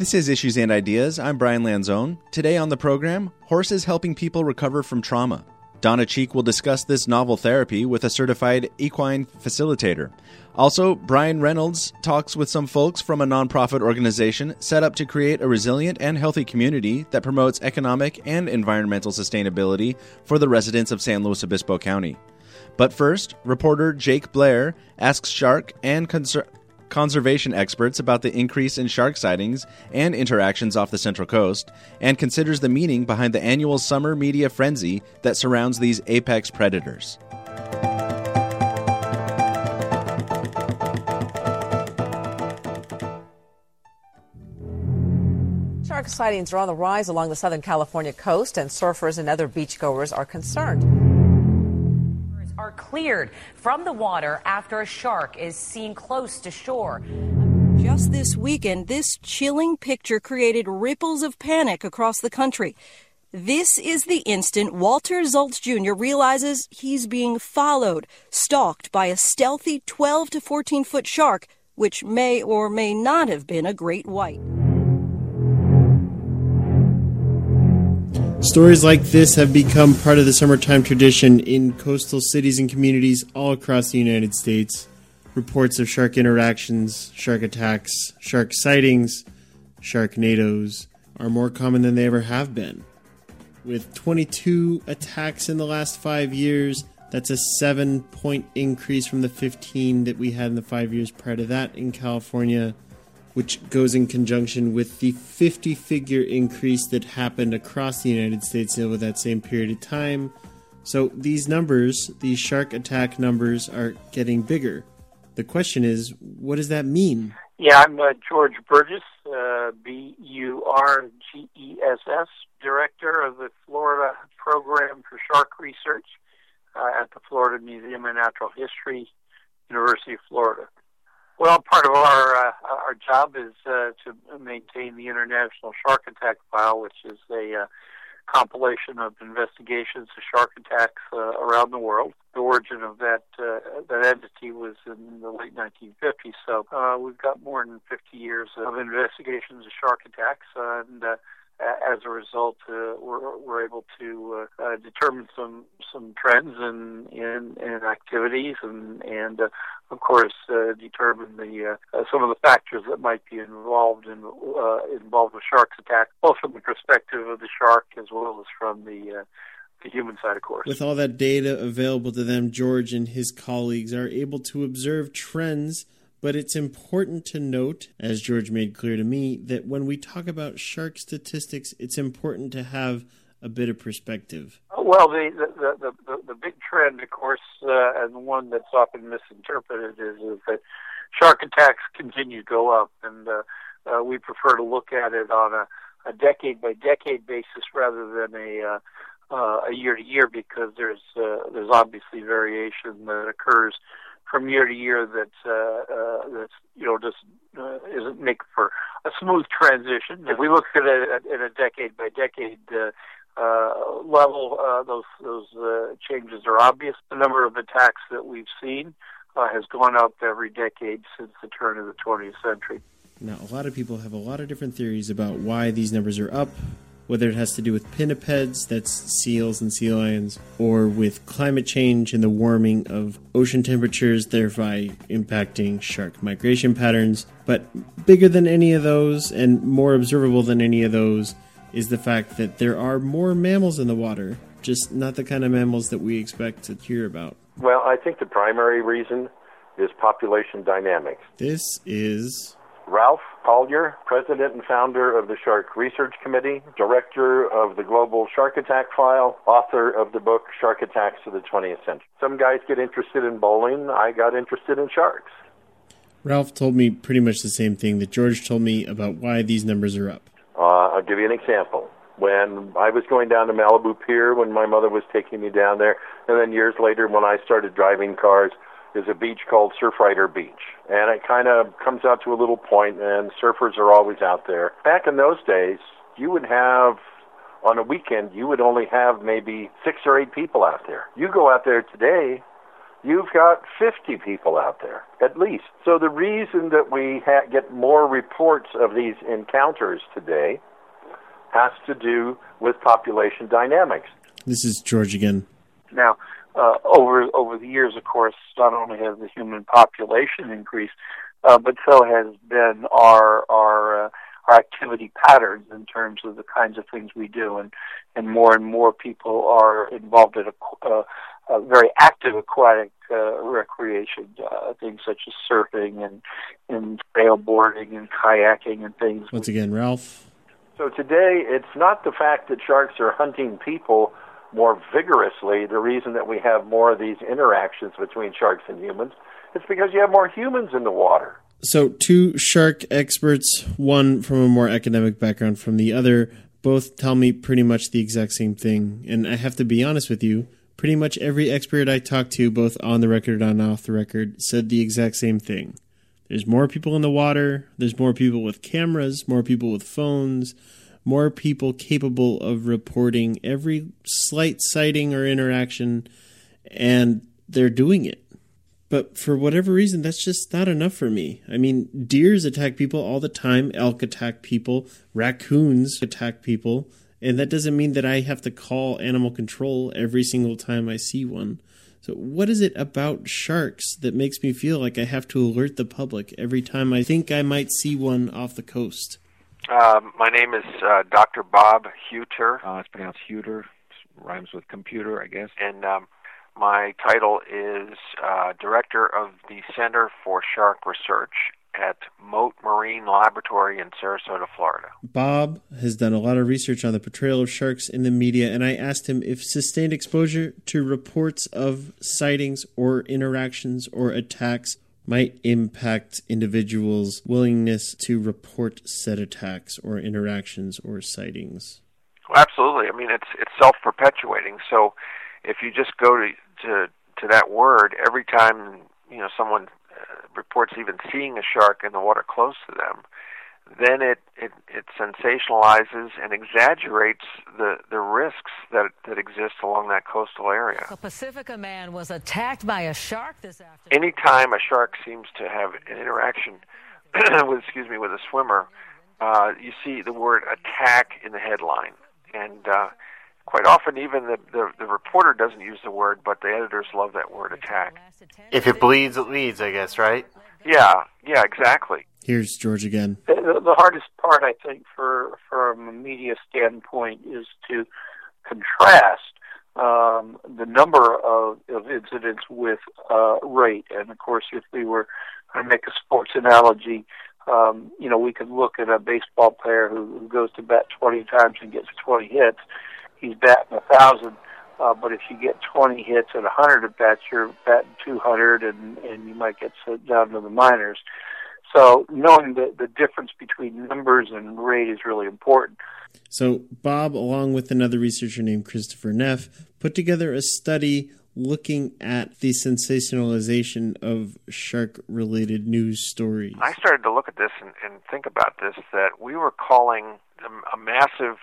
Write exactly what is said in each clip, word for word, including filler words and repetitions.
This is Issues and Ideas. I'm Brian Lanzone. Today on the program, horses helping people recover from trauma. Donna Cheek will discuss this novel therapy with a certified equine facilitator. Also, Brian Reynolds talks with some folks from a nonprofit organization set up to create a resilient and healthy community that promotes economic and environmental sustainability for the residents of San Luis Obispo County. But first, reporter Jake Blair asks shark and conser- conservation experts about the increase in shark sightings and interactions off the Central Coast, and considers the meaning behind the annual summer media frenzy that surrounds these apex predators. Shark sightings are on the rise along the Southern California coast, and surfers and other beachgoers are concerned. Are cleared from the water after a shark is seen close to shore. Just this weekend, this chilling picture created ripples of panic across the country. This is the instant Walter Zoltz Junior realizes he's being followed, stalked by a stealthy twelve to fourteen foot shark, which may or may not have been a great white. Stories like this have become part of the summertime tradition in coastal cities and communities all across the United States. Reports of shark interactions, shark attacks, shark sightings, sharknadoes are more common than they ever have been. With twenty-two attacks in the last five years, that's a seven-point increase from the fifteen that we had in the five years prior to that in California, which goes in conjunction with the fifty-figure increase that happened across the United States over that same period of time. So these numbers, these shark attack numbers, are getting bigger. The question is, what does that mean? Yeah, I'm uh, George Burgess, uh, B U R G E S S, Director of the Florida Program for Shark Research uh, at the Florida Museum of Natural History, University of Florida. Well, part of our uh, our job is uh, to maintain the International Shark Attack File, which is a uh, compilation of investigations of shark attacks uh, around the world. The origin of that uh, that entity was in the late nineteen fifties, so uh, we've got more than fifty years of investigations of shark attacks, uh, and uh, as a result, uh, we're, we're able to uh, uh, determine some some trends in in, in activities, and and uh, of course uh, determine the uh, uh, some of the factors that might be involved in uh, involved with shark attacks, both from the perspective of the shark as well as from the uh, the human side, of course. With all that data available to them, George and his colleagues are able to observe trends. But it's important to note, as George made clear to me, that when we talk about shark statistics, it's important to have a bit of perspective. Well, the the, the, the, the big trend, of course, uh, and the one that's often misinterpreted is, is that shark attacks continue to go up, and uh, uh, we prefer to look at it on a, a decade-by-decade basis rather than a uh, uh, a year-to-year, because there's uh, there's obviously variation that occurs from year to year that uh, uh, that's you know just uh, isn't make for a smooth transition. If we look at it in a decade by decade uh, uh, level, uh, those those uh, changes are obvious. The number of attacks that we've seen uh, has gone up every decade since the turn of the twentieth century. Now, a lot of people have a lot of different theories about why these numbers are up. Whether it has to do with pinnipeds, that's seals and sea lions, or with climate change and the warming of ocean temperatures, thereby impacting shark migration patterns. But bigger than any of those and more observable than any of those is the fact that there are more mammals in the water, just not the kind of mammals that we expect to hear about. Well, I think the primary reason is population dynamics. This is Ralph Collier, President and founder of the Shark Research Committee, Director of the Global Shark Attack File, author of the book Shark Attacks of the twentieth century. Some guys get interested in bowling. I got interested in sharks. Ralph told me pretty much the same thing that George told me about why these numbers are up. Uh, I'll give you an example. When I was going down to Malibu Pier, when my mother was taking me down there, and then years later when I started driving cars, there's a beach called Surfrider Beach. And it kind of comes out to a little point, and surfers are always out there. Back in those days, you would have, on a weekend, you would only have maybe six or eight people out there. You go out there today, you've got fifty people out there, at least. So the reason that we ha- get more reports of these encounters today has to do with population dynamics. This is George again. Now, uh, over over the years, of course, not only has the human population increased, uh, but so has been our our uh, our activity patterns in terms of the kinds of things we do, and, and more and more people are involved in a, uh, a very active aquatic uh, recreation, uh, things such as surfing and, and sailboarding and kayaking and things. Once again, Ralph. So today, it's not the fact that sharks are hunting people more vigorously, the reason that we have more of these interactions between sharks and humans. It's because you have more humans in the water. So two shark experts, one from a more academic background from the other, both tell me pretty much the exact same thing. And I have to be honest with you, pretty much every expert I talked to, both on the record and off the record, said the exact same thing. There's more people in the water, there's more people with cameras, more people with phones, more people capable of reporting every slight sighting or interaction, and they're doing it. But for whatever reason, that's just not enough for me. I mean, deers attack people all the time. Elk attack people. Raccoons attack people. And that doesn't mean that I have to call animal control every single time I see one. So what is it about sharks that makes me feel like I have to alert the public every time I think I might see one off the coast? Um, my name is uh, Doctor Bob Hueter. Uh, it's pronounced Hueter. Rhymes with computer, I guess. And um, my title is uh, Director of the Center for Shark Research at Mote Marine Laboratory in Sarasota, Florida. Bob has done a lot of research on the portrayal of sharks in the media, and I asked him if sustained exposure to reports of sightings or interactions or attacks might impact individuals' willingness to report said attacks or interactions or sightings. Well, absolutely. I mean, it's it's self-perpetuating. So if you just go to to, to that word, every time you know someone uh, reports even seeing a shark in the water close to them, then it, it, it sensationalizes and exaggerates the, the risks that that exist along that coastal area. A Pacifica man was attacked by a shark this afternoon. Anytime a shark seems to have an interaction with, excuse me, with a swimmer, uh, you see the word attack in the headline. And uh, quite often even the, the, the reporter doesn't use the word, but the editors love that word attack. If it bleeds, it leads, I guess, right? Yeah, yeah, exactly. Here's George again. The, the hardest part, I think, for from a media standpoint is to contrast um, the number of, of incidents with uh, rate. And, of course, if we were to make a sports analogy, um, you know, we could look at a baseball player who, who goes to bat twenty times and gets twenty hits. He's batting a thousand. Uh, but if you get twenty hits at one hundred at bats, you're batting two hundred, and, and you might get sent down to the minors. So knowing the, the difference between numbers and rate is really important. So Bob, along with another researcher named Christopher Neff, put together a study looking at the sensationalization of shark-related news stories. I started to look at this and, and think about this, that we were calling a, a massive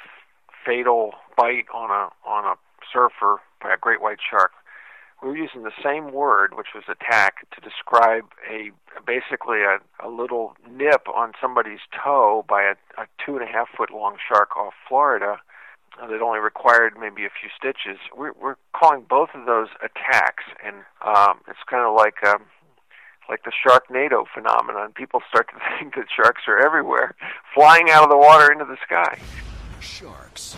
fatal bite on a on a surfer by a great white shark. We were using the same word, which was attack, to describe a basically a, a little nip on somebody's toe by a, a two and a half foot long shark off Florida uh, that only required maybe a few stitches. We're, we're calling both of those attacks, and um, it's kind of like um, like the Sharknado phenomenon. People start to think that sharks are everywhere, flying out of the water into the sky. Sharks,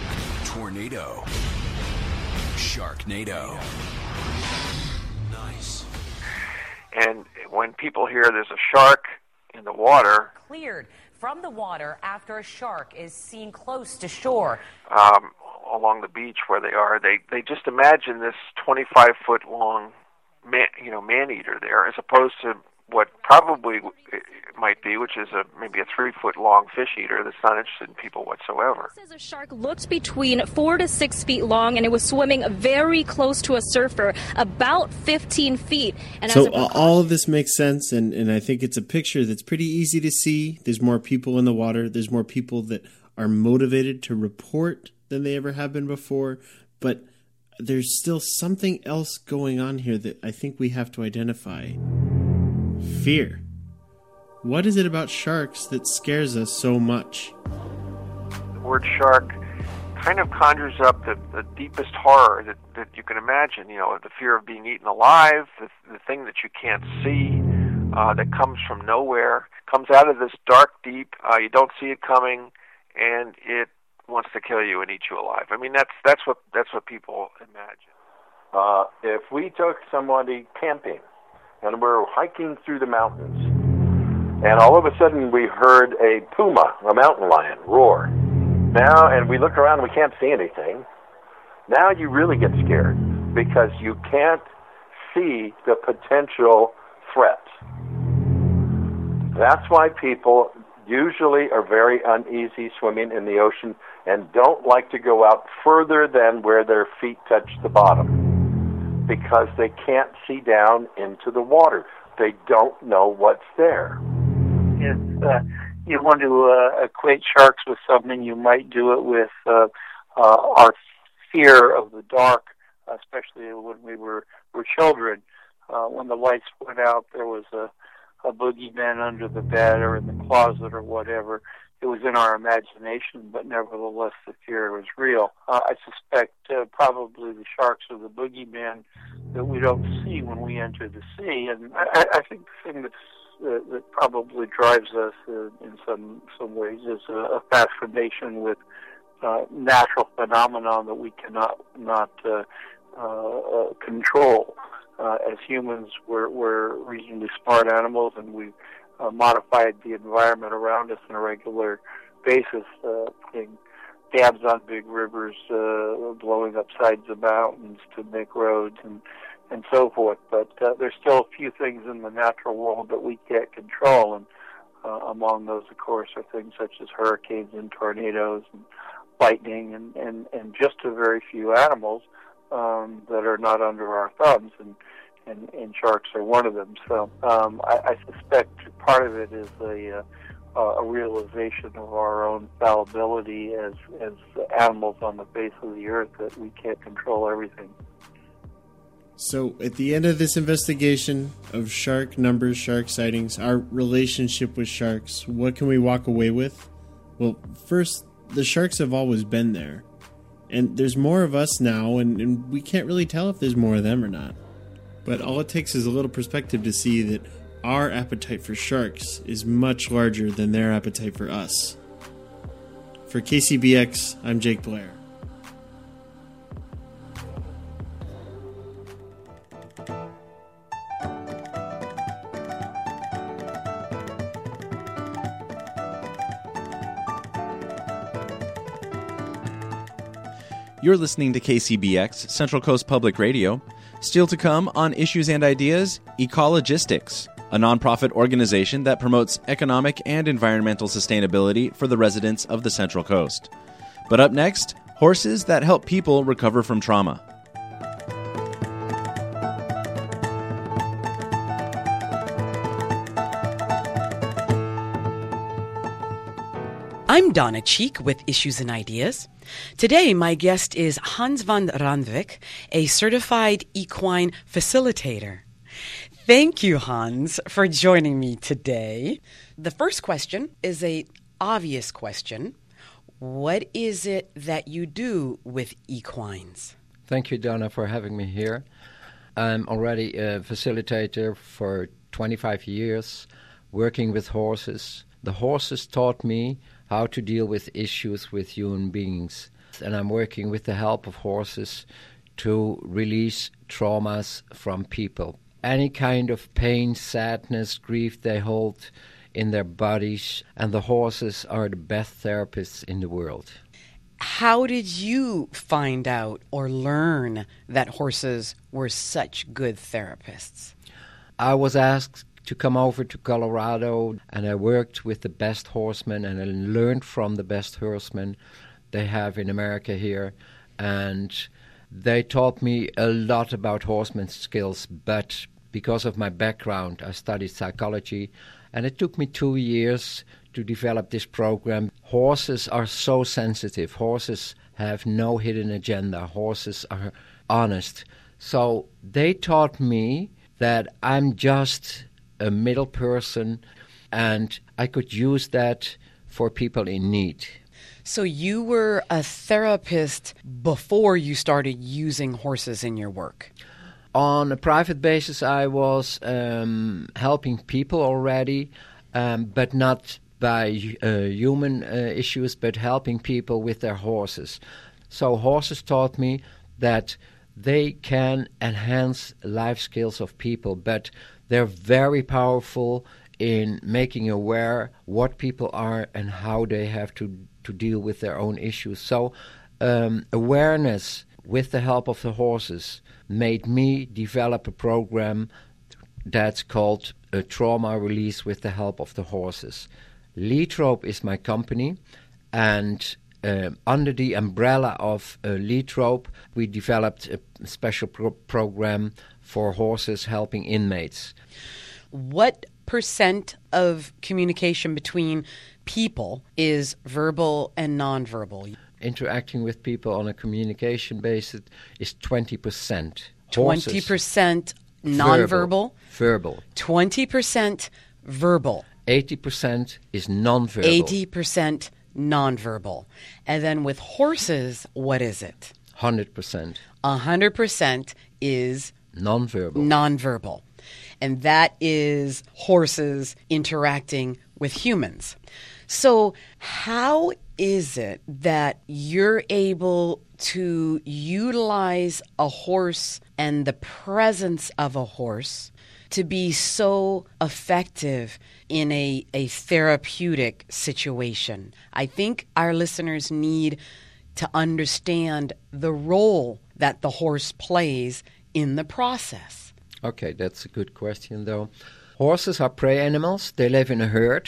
tornado, Sharknado. Nice. And when people hear there's a shark in the water, cleared from the water after a shark is seen close to shore. Um, along the beach where they are, they, they just imagine this twenty-five foot long man, you know, man-eater there, as opposed to what probably it might be, which is a maybe a three-foot long fish eater that's not interested in people whatsoever. It says a shark looked between four to six feet long, and it was swimming very close to a surfer, about fifteen feet. And so as a all of this makes sense, and, and I think it's a picture that's pretty easy to see. There's more people in the water. There's more people that are motivated to report than they ever have been before. But there's still something else going on here that I think we have to identify. Fear. What is it about sharks that scares us so much? The word shark kind of conjures up the, the deepest horror that, that you can imagine. You know, the fear of being eaten alive, the, the thing that you can't see, uh, that comes from nowhere, comes out of this dark deep, uh, you don't see it coming, and it wants to kill you and eat you alive. I mean, that's that's what that's what people imagine. Uh, if we took somebody camping and we're hiking through the mountains, and all of a sudden we heard a puma, a mountain lion, roar. Now, and we look around and we can't see anything. Now you really get scared because you can't see the potential threat. That's why people usually are very uneasy swimming in the ocean and don't like to go out further than where their feet touch the bottom because they can't see down into the water. They don't know what's there. It's, uh, you want to uh, equate sharks with something, you might do it with uh, uh, our fear of the dark, especially when we were, were children. Uh, when the lights went out, there was a, a boogeyman under the bed or in the closet or whatever. It was in our imagination, but nevertheless the fear was real. Uh, I suspect uh, probably the sharks are the boogeyman that we don't see when we enter the sea. And I, I think the thing that's Uh, that probably drives us uh, in some some ways is a, a fascination with uh, natural phenomenon that we cannot not uh, uh, control. Uh, as humans, we're, we're reasonably smart animals, and we've uh, modified the environment around us on a regular basis, uh, putting dams on big rivers, uh, blowing up sides of mountains to make roads, and and so forth. But uh, there's still a few things in the natural world that we can't control, and uh, among those, of course, are things such as hurricanes and tornadoes and lightning, and, and, and just a very few animals um, that are not under our thumbs, and, and, and sharks are one of them. So um, I, I suspect part of it is a, uh, a realization of our own fallibility as, as animals on the face of the earth, that we can't control everything. So, at the end of this investigation of shark numbers, shark sightings, our relationship with sharks, what can we walk away with? Well, first, the sharks have always been there. And there's more of us now, and, and we can't really tell if there's more of them or not. But all it takes is a little perspective to see that our appetite for sharks is much larger than their appetite for us. For K C B X, I'm Jake Blair. You're listening to K C B X, Central Coast Public Radio. Still to come on Issues and Ideas, Ecologistics, a nonprofit organization that promotes economic and environmental sustainability for the residents of the Central Coast. But up next, horses that help people recover from trauma. I'm Donna Cheek with Issues and Ideas. Today, my guest is Hans van Randwijk, a certified equine facilitator. Thank you, Hans, for joining me today. The first question is an obvious question. What is it that you do with equines? Thank you, Donna, for having me here. I'm already a facilitator for twenty-five years, working with horses. The horses taught me how to deal with issues with human beings. And I'm working with the help of horses to release traumas from people. Any kind of pain, sadness, grief they hold in their bodies, and the horses are the best therapists in the world. How did you find out or learn that horses were such good therapists? I was asked to come over to Colorado, and I worked with the best horsemen, and I learned from the best horsemen they have in America here, and they taught me a lot about horseman skills, but because of my background, I studied psychology, and it took me two years to develop this program. Horses are so sensitive. Horses have no hidden agenda. Horses are honest. So they taught me that I'm just a middle person, and I could use that for people in need. So you were a therapist before you started using horses in your work? On a private basis, I was um, helping people already, um, but not by uh, human uh, issues, but helping people with their horses. So horses taught me that they can enhance life skills of people, but they're very powerful in making aware what people are and how they have to, to deal with their own issues. So um, awareness with the help of the horses made me develop a program that's called a Trauma Release with the Help of the Horses. Leatrope is my company, and uh, under the umbrella of uh, Leatrope, we developed a special pro- program for horses helping inmates. What percent of communication between people is verbal and nonverbal? Interacting with people on a communication basis is twenty percent. twenty percent nonverbal? Verbal. twenty percent verbal. eighty percent is nonverbal. eighty percent nonverbal. And then with horses, what is it? one hundred percent. one hundred percent is nonverbal. Nonverbal. And that is horses interacting with humans. So how is it that you're able to utilize a horse and the presence of a horse to be so effective in a, a therapeutic situation? I think our listeners need to understand the role that the horse plays in the process. Okay, that's a good question, though. Horses are prey animals. They live in a herd.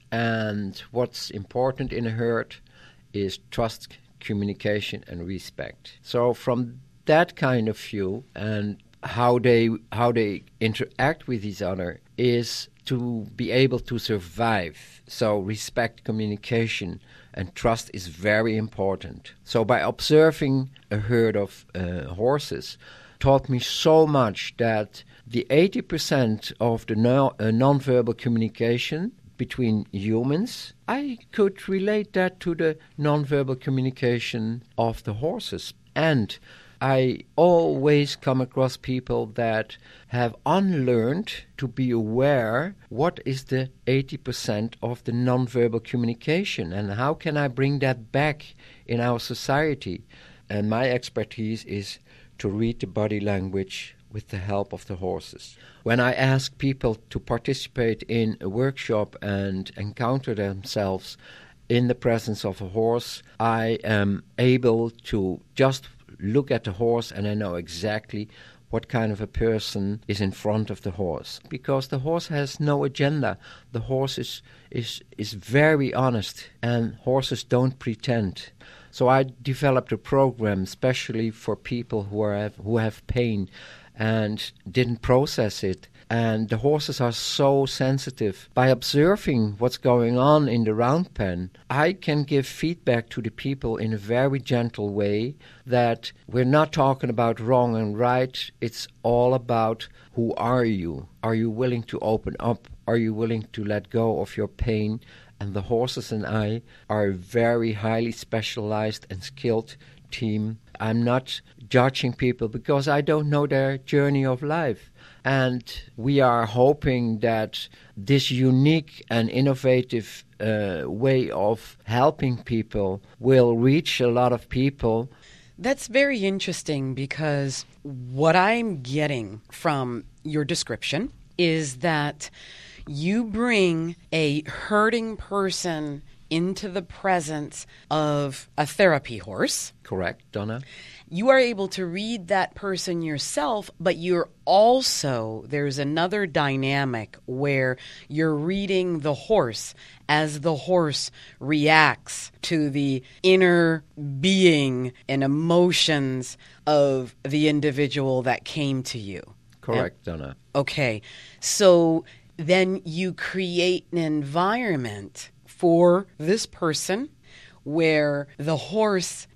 And what's important in a herd is trust, communication, and respect. So from that kind of view and how they how they interact with each other is to be able to survive. So respect, communication, and trust is very important. So by observing a herd of uh, horses taught me so much that the eighty percent of the no, uh, nonverbal communication between humans, I could relate that to the nonverbal communication of the horses. And I always come across people that have unlearned to be aware what is the eighty percent of the nonverbal communication and how can I bring that back in our society. And my expertise is to read the body language with the help of the horses. When I ask people to participate in a workshop and encounter themselves in the presence of a horse, I am able to just look at the horse and I know exactly what kind of a person is in front of the horse. Because the horse has no agenda. The horse is, is, is very honest, and horses don't pretend. So I developed a program especially for people who are who have pain and didn't process it. And the horses are so sensitive. By observing what's going on in the round pen, I can give feedback to the people in a very gentle way that we're not talking about wrong and right. It's all about who are you? Are you willing to open up? Are you willing to let go of your pain? And the horses and I are a very highly specialized and skilled team. I'm not judging people because I don't know their journey of life. And we are hoping that this unique and innovative uh, way of helping people will reach a lot of people. That's very interesting because what I'm getting from your description is that you bring a hurting person into the presence of a therapy horse. Correct, Donna. You are able to read that person yourself, but you're also, there's another dynamic where you're reading the horse as the horse reacts to the inner being and emotions of the individual that came to you. Correct, and, Donna. Okay, so then you create an environment for this person where the horse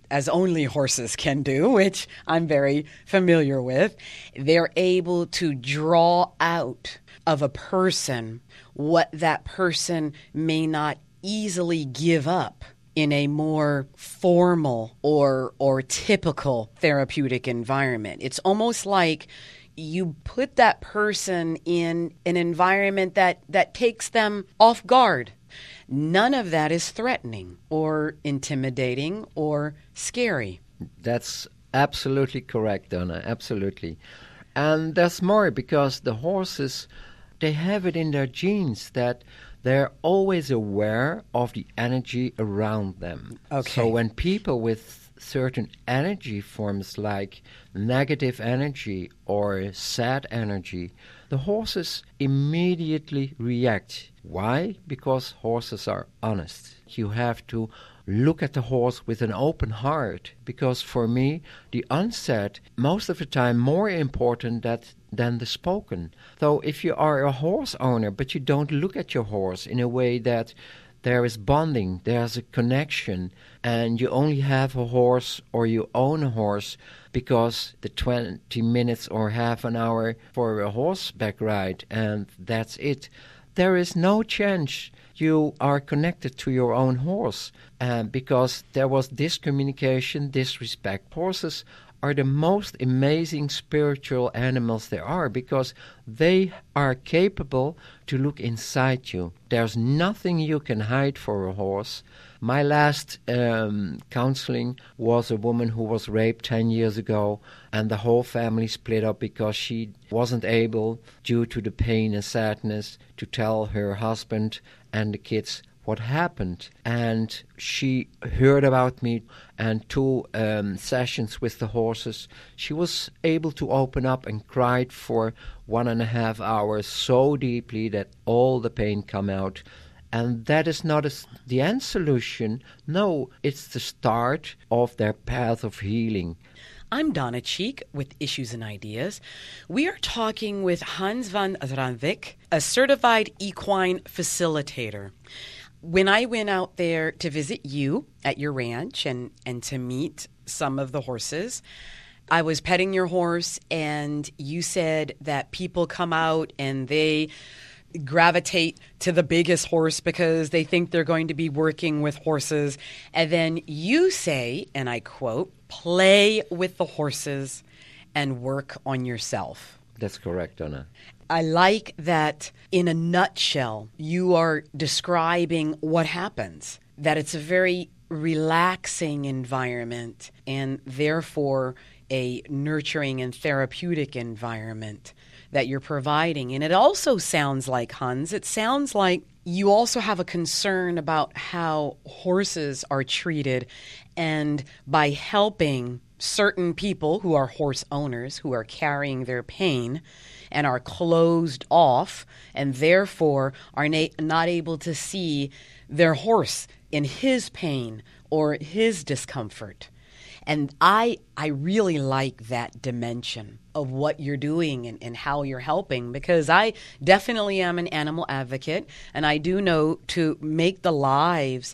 as only horses can do, which I'm very familiar with. They're able to draw out of a person what that person may not easily give up in a more formal or or typical therapeutic environment. It's almost like you put that person in an environment that, that takes them off guard. None of that is threatening or intimidating or scary. That's absolutely correct, Donna, absolutely. And there's more, because the horses, they have it in their genes that they're always aware of the energy around them. Okay. So when people with certain energy forms like negative energy or sad energy, the horses immediately react. Why? Because horses are honest. You have to look at the horse with an open heart, because for me, the unsaid, most of the time, more important that, than the spoken. So if you are a horse owner, but you don't look at your horse in a way that there is bonding, there's a connection, and you only have a horse or you own a horse because the twenty minutes or half an hour for a horseback ride, and that's it. There is no chance you are connected to your own horse, uh, because there was discommunication, disrespect. Horses are the most amazing spiritual animals there are, because they are capable to look inside you. There's nothing you can hide for a horse. My last um, counseling was a woman who was raped ten years ago, and the whole family split up because she wasn't able, due to the pain and sadness, to tell her husband and the kids what happened. And she heard about me, and two um, sessions with the horses, she was able to open up and cried for one and a half hours so deeply that all the pain come out. And that is not a, the end solution. No, it's the start of their path of healing. I'm Donna Cheek with Issues and Ideas. We are talking with Hans van Randwijk, a certified equine facilitator. When I went out there to visit you at your ranch and, and to meet some of the horses, I was petting your horse, and you said that people come out and they gravitate to the biggest horse because they think they're going to be working with horses. And then you say, and I quote, play with the horses and work on yourself. That's correct, Donna. I like that in a nutshell, you are describing what happens, that it's a very relaxing environment and therefore a nurturing and therapeutic environment that you're providing. And it also sounds like, Hans, it sounds like you also have a concern about how horses are treated, and by helping certain people who are horse owners who are carrying their pain and are closed off and therefore are na- not able to see their horse in his pain or his discomfort. And I I really like that dimension of what you're doing and, and how you're helping, because I definitely am an animal advocate, and I do know to make the lives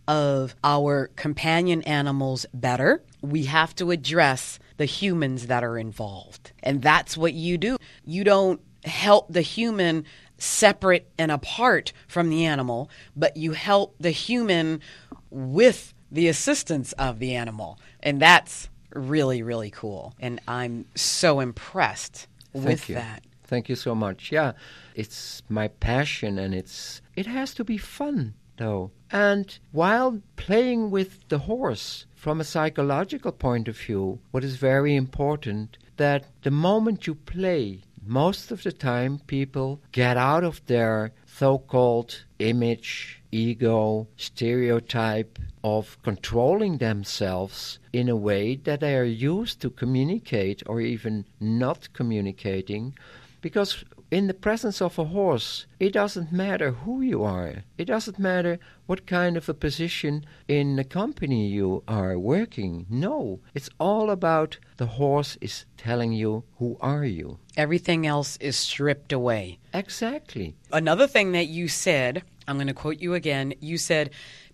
of our companion animals better, we have to address the humans that are involved. And that's what you do. You don't help the human separate and apart from the animal, but you help the human with the assistance of the animal. And that's really, really cool. And I'm so impressed Thank with you. that. Thank you so much. Yeah, it's my passion, and it's it has to be fun, though. And while playing with the horse, from a psychological point of view, what is very important, that the moment you play, most of the time people get out of their so-called image, ego, stereotype of controlling themselves in a way that they are used to communicate or even not communicating. Because in the presence of a horse, it doesn't matter who you are. It doesn't matter what kind of a position in the company you are working. No, it's all about the horse is telling you, who are you? Everything else is stripped away. Exactly. Another thing that you said, I'm going to quote you again, you said,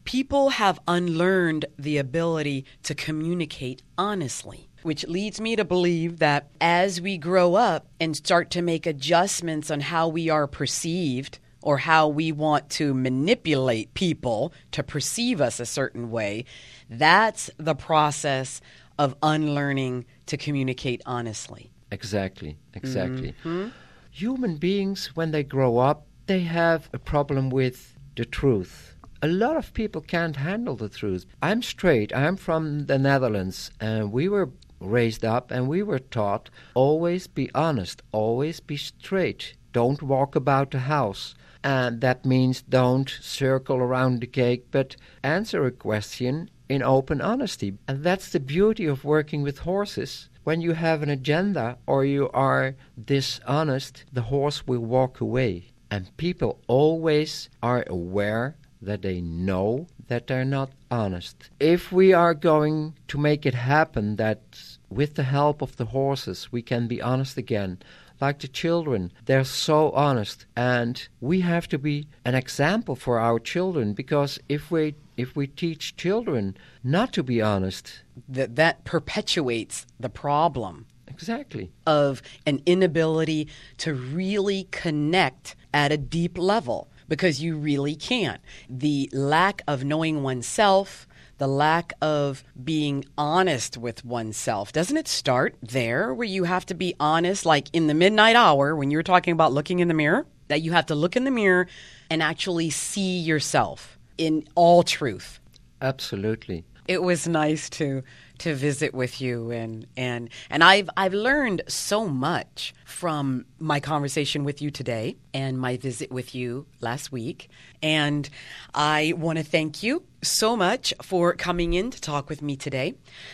people have unlearned the ability to communicate honestly, which leads me to believe that as we grow up and start to make adjustments on how we are perceived or how we want to manipulate people to perceive us a certain way, that's the process of unlearning to communicate honestly. Exactly, exactly. Mm-hmm. Human beings, when they grow up, they have a problem with the truth. A lot of people can't handle the truth. I'm straight. I'm from the Netherlands, and we were raised up and we were taught, always be honest, always be straight. Don't walk about the house. And that means don't circle around the cake, but answer a question in open honesty. And that's the beauty of working with horses. When you have an agenda or you are dishonest, the horse will walk away. And people always are aware that they know that they're not honest. If we are going to make it happen that with the help of the horses we can be honest again, like the children, they're so honest, and we have to be an example for our children, because if we if we teach children not to be honest, that that perpetuates the problem. Exactly. Of an inability to really connect at a deep level, because you really can't. The lack of knowing oneself, the lack of being honest with oneself, doesn't it start there, where you have to be honest, like in the midnight hour when you were talking about looking in the mirror, that you have to look in the mirror and actually see yourself in all truth? Absolutely. It was nice to to visit with you, and and and I've I've learned so much from my conversation with you today and my visit with you last week. And I want to thank you so much for coming in to talk with me today.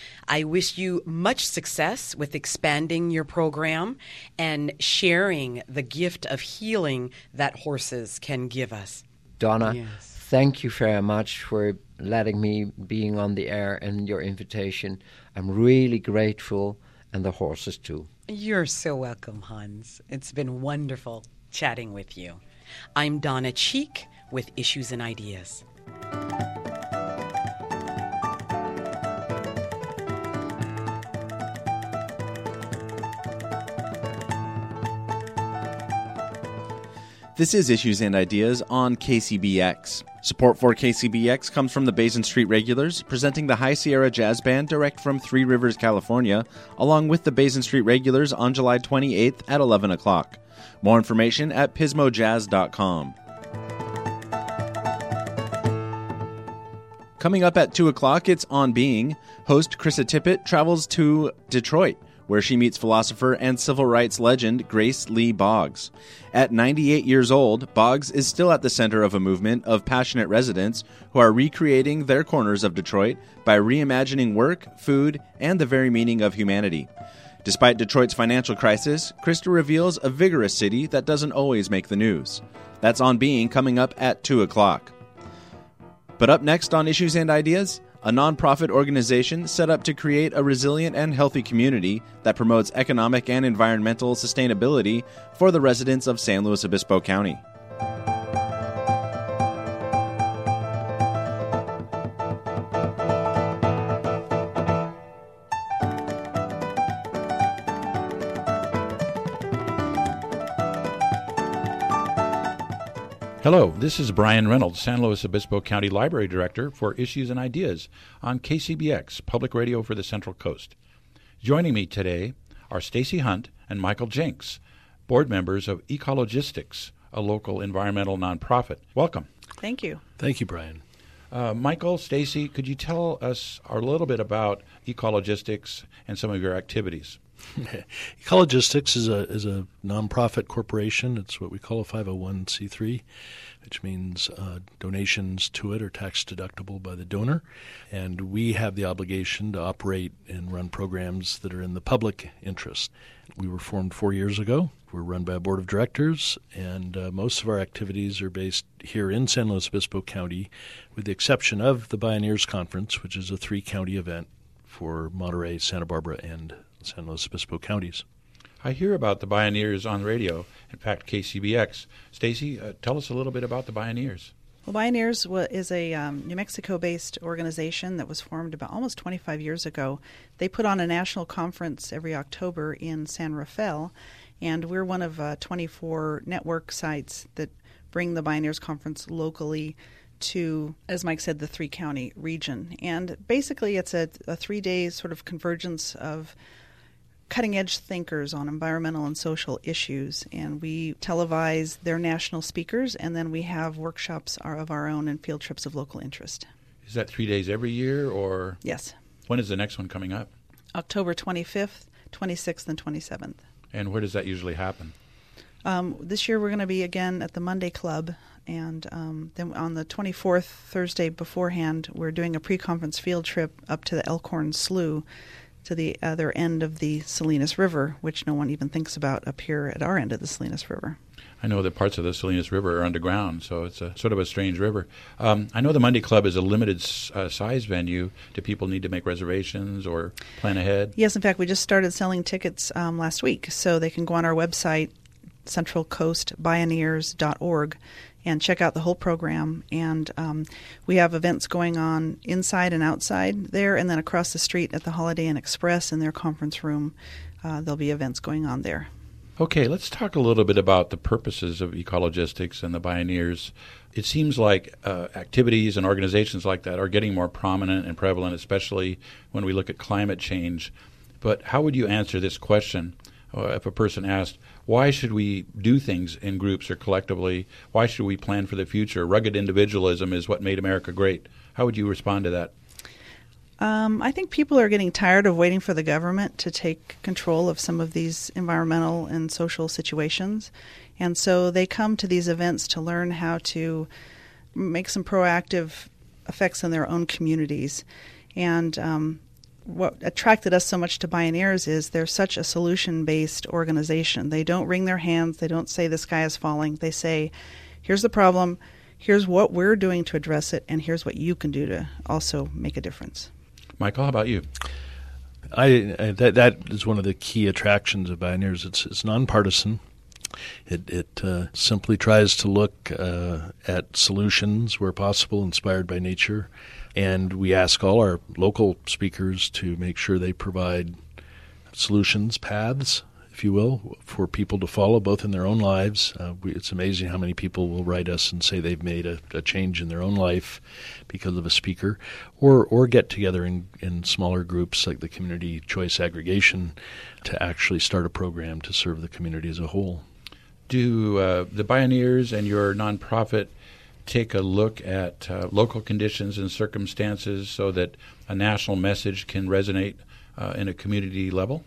I wish you much success with expanding your program and sharing the gift of healing that horses can give us. Donna, yes. Thank you very much for letting me being on the air and your invitation. I'm really grateful, and the horses too. You're so welcome, Hans. It's been wonderful chatting with you. I'm Donna Cheek with Issues and Ideas. This is Issues and Ideas on K C B X. Support for K C B X comes from the Basin Street Regulars, presenting the High Sierra Jazz Band direct from Three Rivers, California, along with the Basin Street Regulars on July twenty-eighth at eleven o'clock. More information at pismo jazz dot com. Coming up at two o'clock, it's On Being. Host Krista Tippett travels to Detroit, where she meets philosopher and civil rights legend Grace Lee Boggs. At ninety-eight years old, Boggs is still at the center of a movement of passionate residents who are recreating their corners of Detroit by reimagining work, food, and the very meaning of humanity. Despite Detroit's financial crisis, Krista reveals a vigorous city that doesn't always make the news. That's On Being, coming up at two o'clock. But up next on Issues and Ideas, a nonprofit organization set up to create a resilient and healthy community that promotes economic and environmental sustainability for the residents of San Luis Obispo County. Hello, this is Brian Reynolds, San Luis Obispo County Library Director for Issues and Ideas on K C B X, Public Radio for the Central Coast. Joining me today are Stacy Hunt and Michael Jenks, board members of Ecologistics, a local environmental nonprofit. Welcome. Thank you. Thank you, Brian. Uh, Michael, Stacy, could you tell us a little bit about Ecologistics and some of your activities? Ecologistics is a is a nonprofit corporation. It's what we call a five oh one c three, which means uh, donations to it are tax deductible by the donor. And we have the obligation to operate and run programs that are in the public interest. We were formed four years ago. We're run by a board of directors, and uh, most of our activities are based here in San Luis Obispo County, with the exception of the Bioneers Conference, which is a three-county event for Monterey, Santa Barbara, and San Luis Obispo counties. I hear about the Bioneers on radio, in fact, K C B X. Stacy, uh, tell us a little bit about the Bioneers. Well, Bioneers is a um, New Mexico-based organization that was formed about almost twenty-five years ago. They put on a national conference every October in San Rafael, and we're one of uh, twenty-four network sites that bring the Bioneers Conference locally to, as Mike said, the three-county region. And basically it's a, a three-day sort of convergence of cutting-edge thinkers on environmental and social issues, and we televise their national speakers, and then we have workshops of our own and field trips of local interest. Is that three days every year, or? Yes. When is the next one coming up? October twenty-fifth, twenty-sixth, and twenty-seventh. And where does that usually happen? Um, this year we're going to be again at the Monday Club, and um, then on the twenty-fourth, Thursday beforehand, we're doing a pre-conference field trip up to the Elkhorn Slough, to the other end of the Salinas River, which no one even thinks about up here at our end of the Salinas River. I know that parts of the Salinas River are underground, so it's a sort of a strange river. Um, I know the Monday Club is a limited uh, size venue. Do people need to make reservations or plan ahead? Yes, in fact, we just started selling tickets um, last week, so they can go on our website, central coast bioneers dot org, and check out the whole program. And um, we have events going on inside and outside there, and then across the street at the Holiday Inn Express in their conference room, uh, there'll be events going on there. Okay, let's talk a little bit about the purposes of Ecologistics and the Bioneers. It seems like uh, activities and organizations like that are getting more prominent and prevalent, especially when we look at climate change. But how would you answer this question uh, if a person asked, why should we do things in groups or collectively? Why should we plan for the future? Rugged individualism is what made America great. How would you respond to that? Um, I think people are getting tired of waiting for the government to take control of some of these environmental and social situations. And so they come to these events to learn how to make some proactive effects in their own communities. And um, what attracted us so much to Bioneers is they're such a solution-based organization. They don't wring their hands. They don't say the sky is falling. They say, here's the problem, here's what we're doing to address it, and here's what you can do to also make a difference. Michael, how about you? I, I that that is one of the key attractions of Bioneers. It's it's nonpartisan. It it uh, simply tries to look uh, at solutions where possible, inspired by nature, and we ask all our local speakers to make sure they provide solutions, paths, if you will, for people to follow, both in their own lives. Uh, we, it's amazing how many people will write us and say they've made a, a change in their own life because of a speaker, or or get together in, in smaller groups like the Community Choice Aggregation to actually start a program to serve the community as a whole. Do uh, the Bioneers and your nonprofit take a look at uh, local conditions and circumstances so that a national message can resonate uh, in a community level?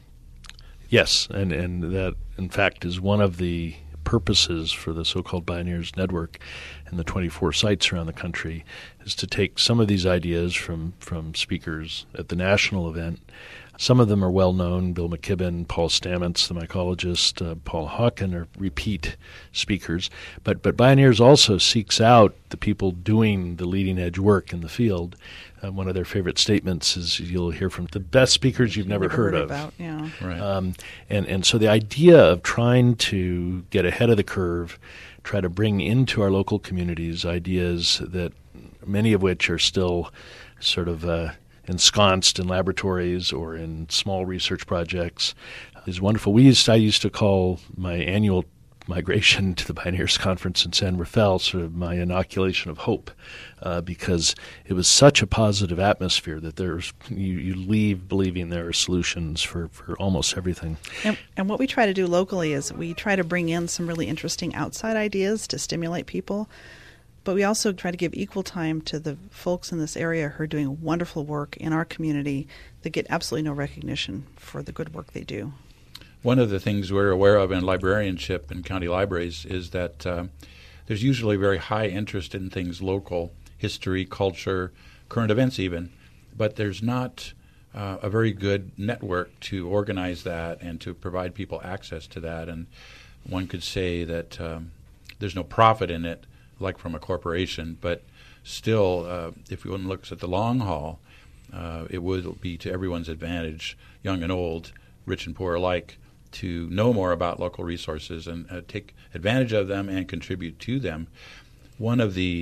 Yes, and, and that, in fact, is one of the purposes for the so-called Bioneers Network and the twenty-four sites around the country, is to take some of these ideas from, from speakers at the national event. Some of them are well-known. Bill McKibben, Paul Stamets, the mycologist, uh, Paul Hawken are repeat speakers. But, but Bioneers also seeks out the people doing the leading-edge work in the field. Uh, one of their favorite statements is you'll hear from the best speakers you've never, never heard, heard of. About, yeah. Right. Um, and, and so the idea of trying to get ahead of the curve, try to bring into our local communities ideas that many of which are still sort of uh, ensconced in laboratories or in small research projects is wonderful. We used I used to call my annual migration to the Bioneers Conference in San Rafael sort of my inoculation of hope, uh, because it was such a positive atmosphere that there's you, you leave believing there are solutions for, for almost everything. And, and what we try to do locally is we try to bring in some really interesting outside ideas to stimulate people, but we also try to give equal time to the folks in this area who are doing wonderful work in our community that get absolutely no recognition for the good work they do. One of the things we're aware of in librarianship in county libraries is that uh, there's usually very high interest in things local, history, culture, current events even, but there's not uh, a very good network to organize that and to provide people access to that. And one could say that um, there's no profit in it, like from a corporation, but still, uh, if one looks at the long haul, uh, it would be to everyone's advantage, young and old, rich and poor alike, to know more about local resources and uh, take advantage of them and contribute to them. One of the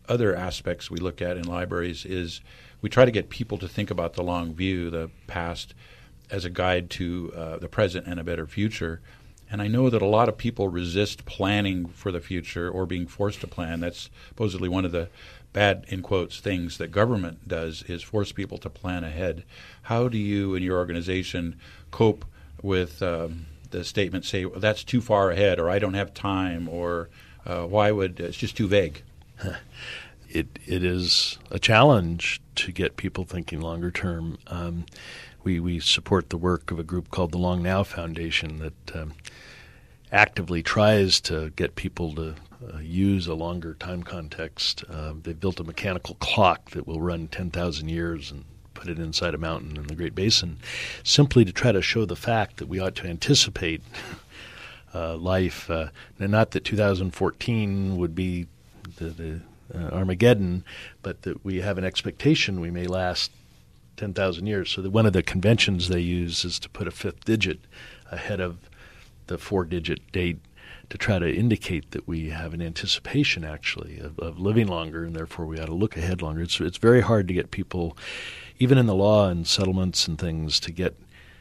other aspects we look at in libraries is we try to get people to think about the long view, the past, as a guide to uh, the present and a better future. And I know that a lot of people resist planning for the future or being forced to plan. That's supposedly one of the bad, in quotes, things that government does, is force people to plan ahead. How do you and your organization cope with um, the statement, say, well, that's too far ahead, or I don't have time, or uh, why would, it's just too vague? It It is a challenge to get people thinking longer term. Um, we, we support the work of a group called the Long Now Foundation that um, actively tries to get people to uh, use a longer time context. Uh, they've built a mechanical clock that will run ten thousand years and put it inside a mountain in the Great Basin, simply to try to show the fact that we ought to anticipate uh, life. Uh, and not that two thousand fourteen would be the, the uh, Armageddon, but that we have an expectation we may last ten thousand years. So that one of the conventions they use is to put a fifth digit ahead of the four-digit date to try to indicate that we have an anticipation, actually, of, of living longer, and therefore we ought to look ahead longer. It's it's very hard to get people, even in the law and settlements and things, to get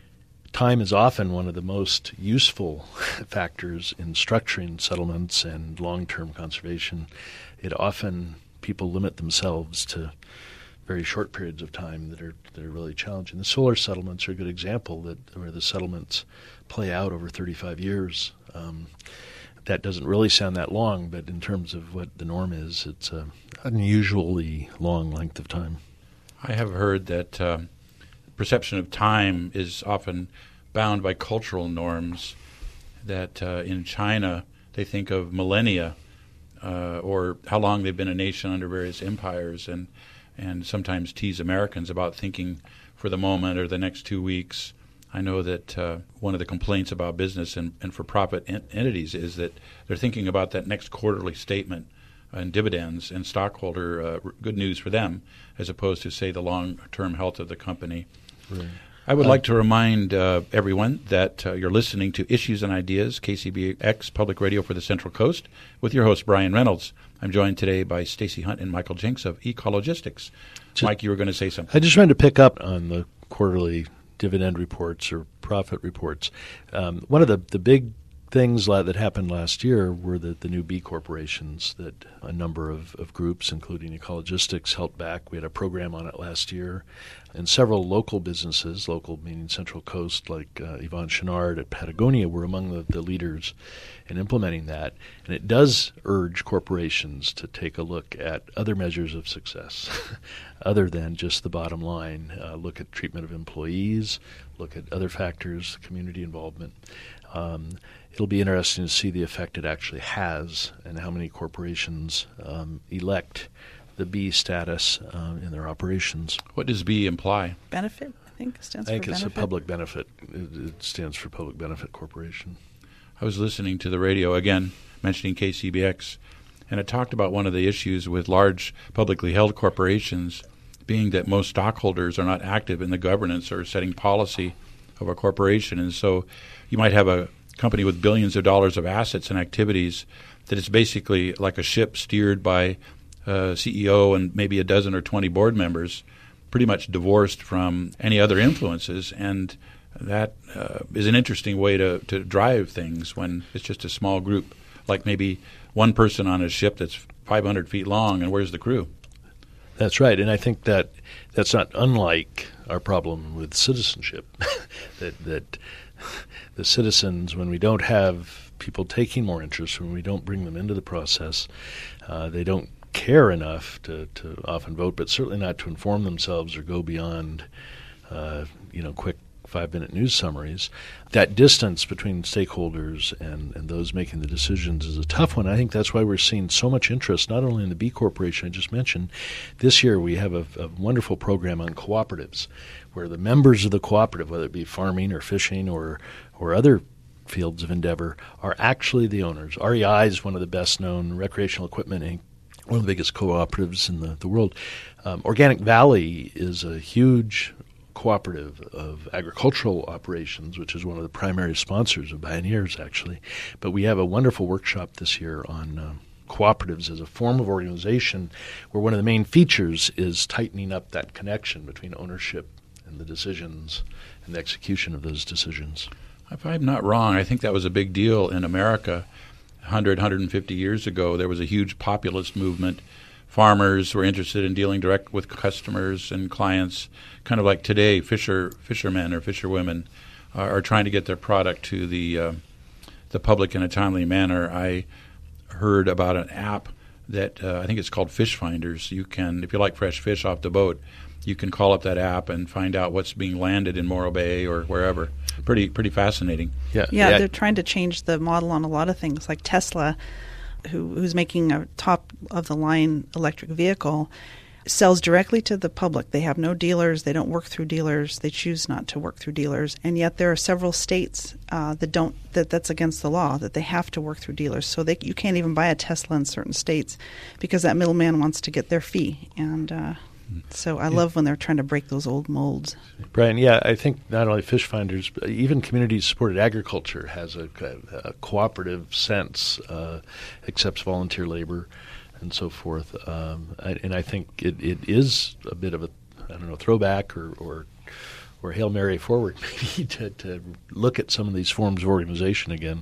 time is often one of the most useful factors in structuring settlements and long-term conservation. It often, people limit themselves to very short periods of time that are that are really challenging. The solar settlements are a good example, that where the settlements play out over thirty-five years. Um, that doesn't really sound that long, but in terms of what the norm is, it's an unusually long length of time. I have heard that uh, perception of time is often bound by cultural norms, that uh, in China they think of millennia uh, or how long they've been a nation under various empires, and and sometimes tease Americans about thinking for the moment or the next two weeks. I know that uh, one of the complaints about business and, and for-profit en- entities is that they're thinking about that next quarterly statement and dividends and stockholder uh, r- good news for them, as opposed to, say, the long-term health of the company. Right. I would Uh, like to remind uh, everyone that uh, you're listening to Issues and Ideas, K C B X Public Radio for the Central Coast, with your host, Brian Reynolds. I'm joined today by Stacy Hunt and Michael Jenks of Ecologistics. Just, Mike, you were going to say something. I just wanted to pick up on the quarterly dividend reports or profit reports. Um, one of the, the big things la- that happened last year were the, the new B corporations that a number of, of groups, including Ecologistics, helped back. We had a program on it last year. And several local businesses, local meaning Central Coast, like uh, Yvon Chouinard at Patagonia, were among the, the leaders in implementing that. And it does urge corporations to take a look at other measures of success other than just the bottom line. Uh, look at treatment of employees, look at other factors, community involvement. Um, it'll be interesting to see the effect it actually has and how many corporations um, elect the B status uh, in their operations. What does B imply? Benefit, I think, stands I think for it's benefit. a public benefit. It, it stands for Public Benefit Corporation. I was listening to the radio, again, mentioning K C B X, and it talked about one of the issues with large publicly held corporations being that most stockholders are not active in the governance or setting policy of a corporation. And so you might have a company with billions of dollars of assets and activities that is basically like a ship steered by uh, C E O and maybe a dozen or twenty board members, pretty much divorced from any other influences. And that uh, is an interesting way to, to drive things when it's just a small group, like maybe one person on a ship that's five hundred feet long, and where's the crew? That's right, and I think that that's not unlike our problem with citizenship, that that the citizens, when we don't have people taking more interest, when we don't bring them into the process, uh, they don't care enough to, to often vote, but certainly not to inform themselves or go beyond, uh, you know, quick five-minute news summaries. That distance between stakeholders and, and those making the decisions is a tough one. I think that's why we're seeing so much interest, not only in the B Corporation I just mentioned. This year we have a, a wonderful program on cooperatives, where the members of the cooperative, whether it be farming or fishing or or other fields of endeavor, are actually the owners. R E I is one of the best-known recreational equipment Incorporated, one of the biggest cooperatives in the, the world. Um, Organic Valley is a huge cooperative of agricultural operations, which is one of the primary sponsors of Pioneers, actually. But we have a wonderful workshop this year on uh, cooperatives as a form of organization where one of the main features is tightening up that connection between ownership and the decisions and the execution of those decisions. If I'm not wrong, I think that was a big deal in America. one hundred, one hundred fifty years ago, there was a huge populist movement. Farmers were interested in dealing direct with customers and clients, kind of like today, fisher fishermen or fisherwomen are, are trying to get their product to the uh, the public in a timely manner. I heard about an app that uh, I think it's called Fish Finders. You can, if you like fresh fish off the boat, you can call up that app and find out what's being landed in Morro Bay or wherever. Pretty pretty fascinating. Yeah, yeah, yeah. They're trying to change the model on a lot of things, like Tesla, who who's making a top-of-the-line electric vehicle, sells directly to the public. They have no dealers. They don't work through dealers. They choose not to work through dealers. And yet there are several states uh, that don't that that's against the law, that they have to work through dealers. So they, you can't even buy a Tesla in certain states because that middleman wants to get their fee. And uh, so I yeah. love when they're trying to break those old molds. Brian, yeah, I think not only Fish Finders, but even community-supported agriculture has a, a cooperative sense, uh, accepts volunteer labor, and so forth. Um, I, and I think it, it is a bit of a, I don't know, throwback or or, or Hail Mary forward maybe to, to look at some of these forms of organization again.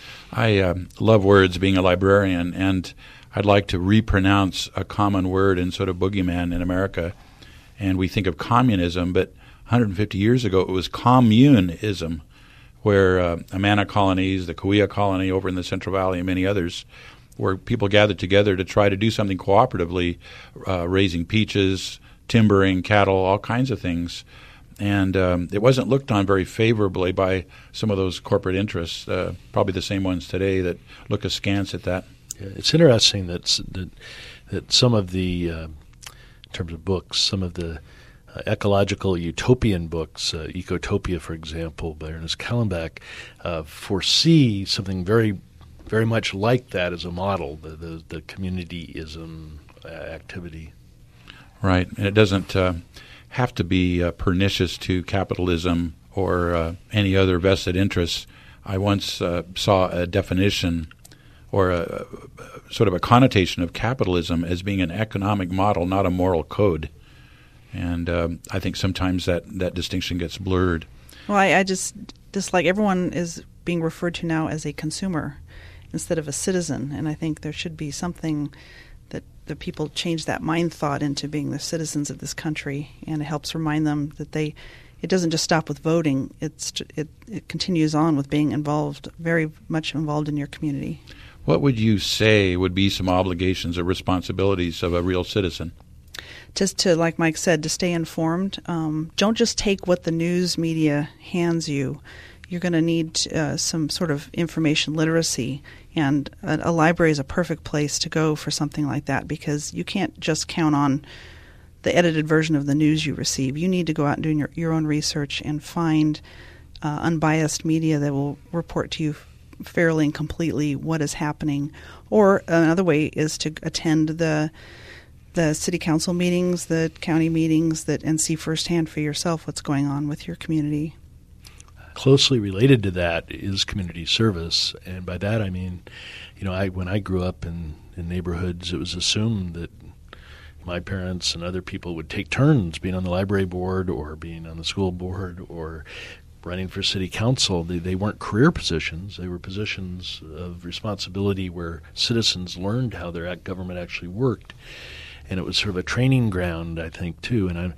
I um, love words, being a librarian, and I'd like to repronounce a common word and sort of boogeyman in America. And we think of communism, but one hundred fifty years ago it was communism, where uh, Amana colonies, the Cahuilla colony over in the Central Valley, and many others, where people gathered together to try to do something cooperatively, uh, raising peaches, timbering, cattle, all kinds of things. And um, it wasn't looked on very favorably by some of those corporate interests, uh, probably the same ones today that look askance at that. Yeah, it's interesting that that, that some of the, uh, in terms of books, some of the uh, ecological utopian books, uh, Ecotopia, for example, by Ernest Callenbach, uh, foresee something very very much like that as a model, the, the, the communityism uh, activity. Right, and it doesn't uh, have to be uh, pernicious to capitalism or uh, any other vested interests. I once uh, saw a definition or a, a sort of a connotation of capitalism as being an economic model, not a moral code. And um, I think sometimes that, that distinction gets blurred. Well, I, I just dislike everyone is being referred to now as a consumer instead of a citizen, and I think there should be something that the people change that mind thought into being the citizens of this country, and it helps remind them that they it doesn't just stop with voting, it's it, it continues on with being involved, very much involved in your community. What would you say would be some obligations or responsibilities of a real citizen? Just to, like Mike said, to stay informed. Um, don't just take what the news media hands you. You're going to need uh, some sort of information literacy, and a, a library is a perfect place to go for something like that, because you can't just count on the edited version of the news you receive. You need to go out and do your, your own research and find uh, unbiased media that will report to you fairly and completely what is happening. Or another way is to attend the the city council meetings, the county meetings, that and see firsthand for yourself what's going on with your community. Closely related to that is community service, and by that I mean, you know, I when I grew up in, in neighborhoods, it was assumed that my parents and other people would take turns being on the library board or being on the school board or running for city council. They, they weren't career positions. They were positions of responsibility where citizens learned how their government actually worked, and it was sort of a training ground, I think, too. And I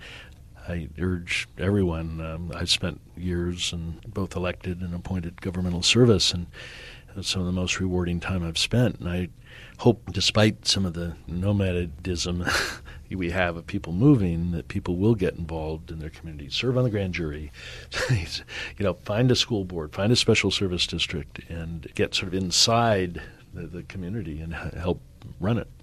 I urge everyone. Um, I've spent years in both elected and appointed governmental service, and it's some of the most rewarding time I've spent. And I hope, despite some of the nomadism we have of people moving, that people will get involved in their community, serve on the grand jury, you know, find a school board, find a special service district, and get sort of inside the, the community and h- help run it.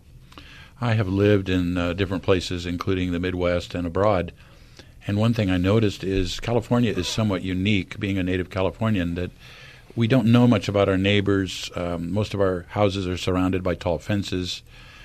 I have lived in uh, different places, including the Midwest and abroad. And one thing I noticed is California is somewhat unique, being a native Californian, that we don't know much about our neighbors. Um, most of our houses are surrounded by tall fences.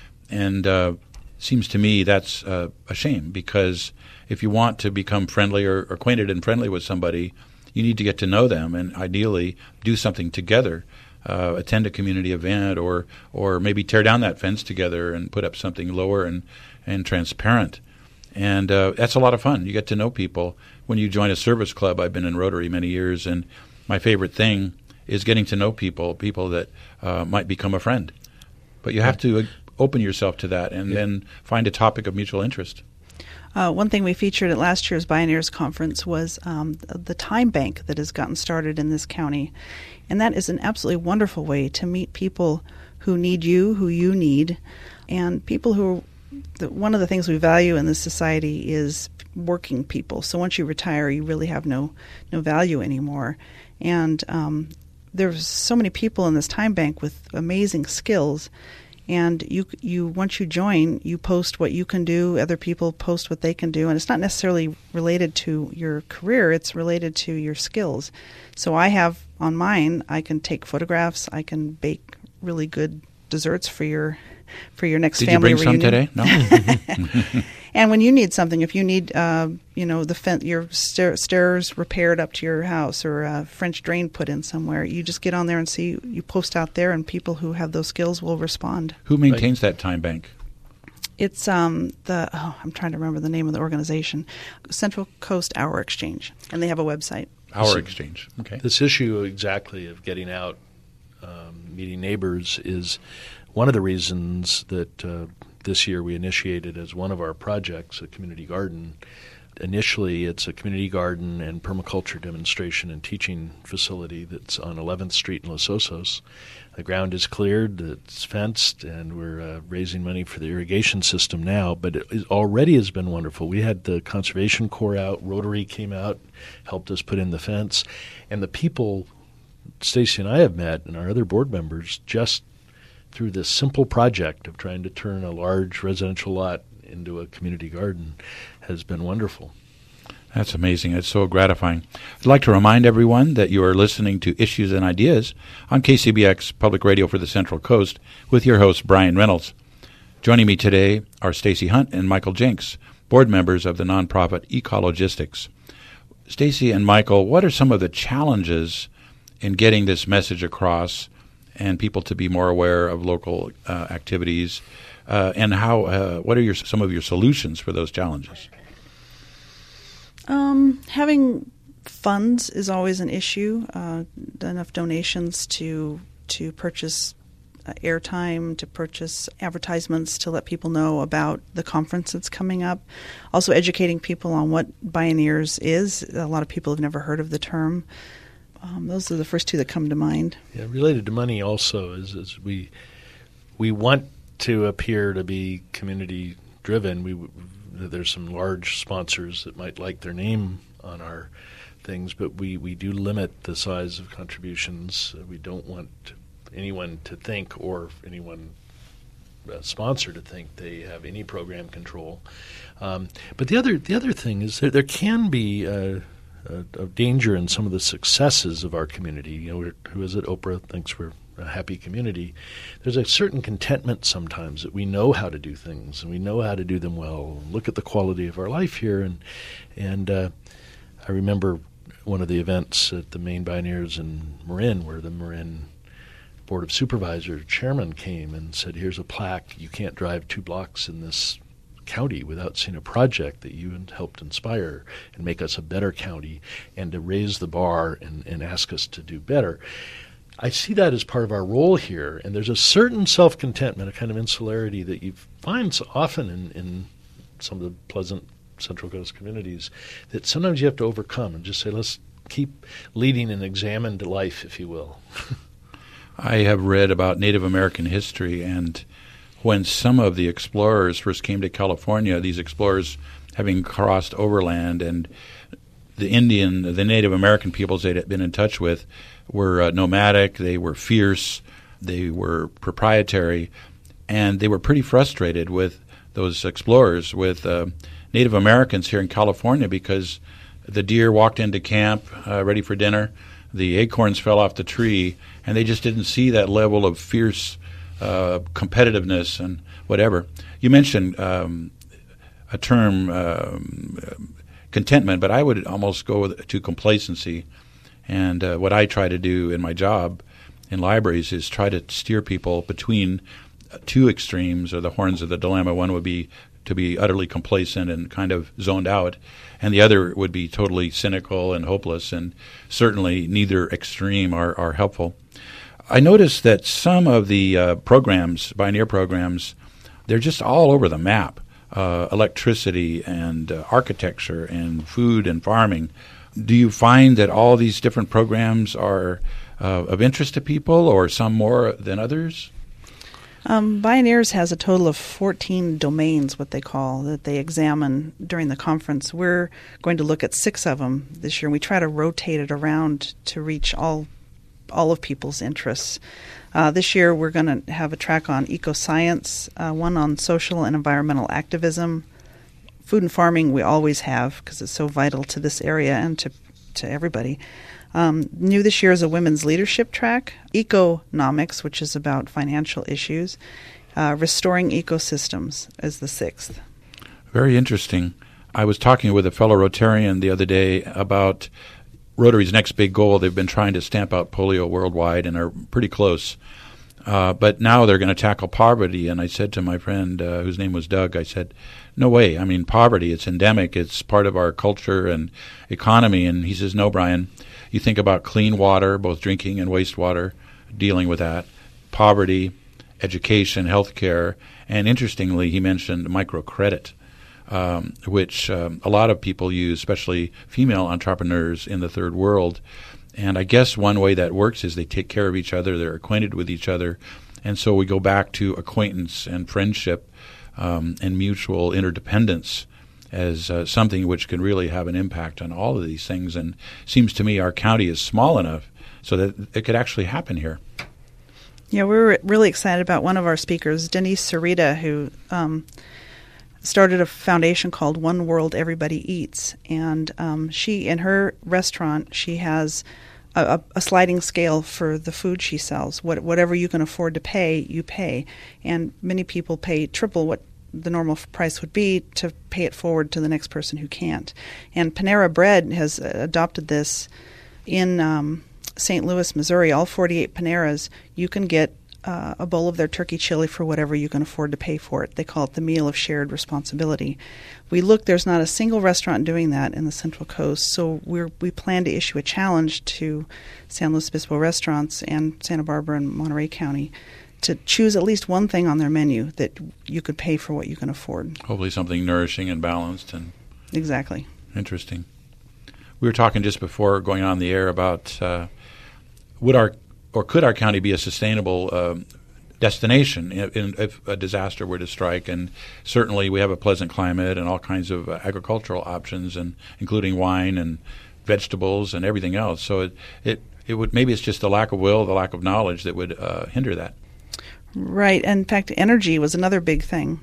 And uh, seems to me that's uh, a shame, because if you want to become friendly or, or acquainted and friendly with somebody, you need to get to know them and ideally do something together. uh, attend a community event, or or maybe tear down that fence together and put up something lower and, and transparent. And uh, that's a lot of fun. You get to know people when you join a service club. I've been in Rotary many years, and my favorite thing is getting to know people, people that uh, might become a friend. But you have to open yourself to that and yeah. then find a topic of mutual interest. Uh, one thing we featured at last year's Bioneers Conference was um, the time bank that has gotten started in this county. And that is an absolutely wonderful way to meet people who need you, who you need, and people who the, one of the things we value in this society is working people. So once you retire, you really have no no value anymore. And um, there's so many people in this time bank with amazing skills. And you you once you join, you post what you can do. Other people post what they can do, and it's not necessarily related to your career. It's related to your skills. So I have on mine, I can take photographs. I can bake really good desserts for your for your next Did family you bring reunion. some today? No. And when you need something, if you need, uh, you know, the fen- your stair- stairs repaired up to your house or a French drain put in somewhere, you just get on there and see. You post out there, and people who have those skills will respond. Who maintains that time bank? It's um the oh I'm trying to remember the name of the organization, Central Coast Hour Exchange, and they have a website. Hour Exchange. Okay. This issue exactly of getting out, um, meeting neighbors is one of the reasons that uh, this year we initiated as one of our projects a community garden. Initially, it's a community garden and permaculture demonstration and teaching facility that's on eleventh Street in Los Osos. The ground is cleared, it's fenced, and we're uh, raising money for the irrigation system now, but it is, already has been wonderful. We had the Conservation Corps out, Rotary came out, helped us put in the fence, and the people Stacy and I have met and our other board members just through this simple project of trying to turn a large residential lot into a community garden has been wonderful. That's amazing. It's so gratifying. I'd like to remind everyone that you are listening to Issues and Ideas on K C B X Public Radio for the Central Coast with your host, Brian Reynolds. Joining me today are Stacy Hunt and Michael Jenks, board members of the nonprofit Ecologistics. Stacy and Michael, what are some of the challenges in getting this message across and people to be more aware of local uh, activities, uh, and how? Uh, what are your some of your solutions for those challenges? Um, having funds is always an issue. Uh, enough donations to to purchase uh, airtime, to purchase advertisements, to let people know about the conference that's coming up. Also, educating people on what Bioneers is. A lot of people have never heard of the term. Um, those are the first two that come to mind. Yeah, related to money also is, is we we want to appear to be community driven. We there's some large sponsors that might like their name on our things, but we, we do limit the size of contributions. We don't want anyone to think, or anyone uh, sponsor to think, they have any program control. Um, but the other the other thing is that there can be uh, a, a danger in some of the successes of our community. You know, we're, who is it? Oprah thinks we're a happy community. There's a certain contentment sometimes that we know how to do things and we know how to do them well. Look at the quality of our life here, and and uh, I remember one of the events at the Maine Bioneers in Marin, where the Marin Board of Supervisors chairman came and said, "Here's a plaque. You can't drive two blocks in this county without seeing a project that you helped inspire and make us a better county, and to raise the bar and, and ask us to do better." I see that as part of our role here, and there's a certain self-contentment, a kind of insularity that you find so often in, in some of the pleasant Central Coast communities that sometimes you have to overcome and just say, let's keep leading an examined life, if you will. I have read about Native American history, and when some of the explorers first came to California, these explorers having crossed overland, and the Indian, the Native American peoples they'd been in touch with were uh, nomadic, they were fierce, they were proprietary, and they were pretty frustrated with those explorers, with uh, Native Americans here in California, because the deer walked into camp uh, ready for dinner, the acorns fell off the tree, and they just didn't see that level of fierce uh, competitiveness and whatever. You mentioned um, a term, um, contentment, but I would almost go with, to complacency. And uh, what I try to do in my job in libraries is try to steer people between two extremes, or the horns of the dilemma. One would be to be utterly complacent and kind of zoned out, and the other would be totally cynical and hopeless, and certainly neither extreme are, are helpful. I noticed that some of the uh, programs, Bioneer programs, they're just all over the map. Uh, electricity and uh, architecture and food and farming. Do you find that all these different programs are uh, of interest to people, or some more than others? Um, Bioneers has a total of fourteen domains, what they call, that they examine during the conference. We're going to look at six of them this year, and we try to rotate it around to reach all all of people's interests. Uh, this year we're going to have a track on eco-science, uh, one on social and environmental activism. Food and farming we always have because it's so vital to this area and to, to everybody. Um, new this year is a women's leadership track, economics, which is about financial issues, uh, restoring ecosystems as the sixth. Very interesting. I was talking with a fellow Rotarian the other day about Rotary's next big goal. They've been trying to stamp out polio worldwide and are pretty close. Uh, but now they're going to tackle poverty. And I said to my friend, uh, whose name was Doug, I said, no way. I mean, poverty, it's endemic. It's part of our culture and economy. And he says, no, Brian, you think about clean water, both drinking and wastewater, dealing with that, poverty, education, healthcare, and interestingly, he mentioned microcredit. Um, which um, a lot of people use, especially female entrepreneurs in the third world. And I guess one way that works is they take care of each other, they're acquainted with each other, and so we go back to acquaintance and friendship um, and mutual interdependence as uh, something which can really have an impact on all of these things. And it seems to me our county is small enough so that it could actually happen here. Yeah, we were really excited about one of our speakers, Denise Sarita, who um, started a foundation called One World Everybody Eats, and um, she, in her restaurant, she has a, a sliding scale for the food she sells. What, whatever you can afford to pay, you pay, and many people pay triple what the normal price would be to pay it forward to the next person who can't. And Panera Bread has adopted this in um, Saint Louis, Missouri. All forty-eight Paneras, you can get Uh, a bowl of their turkey chili for whatever you can afford to pay for it. They call it the meal of shared responsibility. We look, there's not a single restaurant doing that in the Central Coast, so we're, we plan to issue a challenge to San Luis Obispo restaurants and Santa Barbara and Monterey County to choose at least one thing on their menu that you could pay for what you can afford. Hopefully something nourishing and balanced. And exactly. Interesting. We were talking just before going on the air about uh, would our or could our county be a sustainable uh, destination in, in, if a disaster were to strike? And certainly we have a pleasant climate and all kinds of uh, agricultural options, and including wine and vegetables and everything else. So it, it, it would maybe it's just the lack of will, the lack of knowledge that would uh, hinder that. Right. And in fact, energy was another big thing.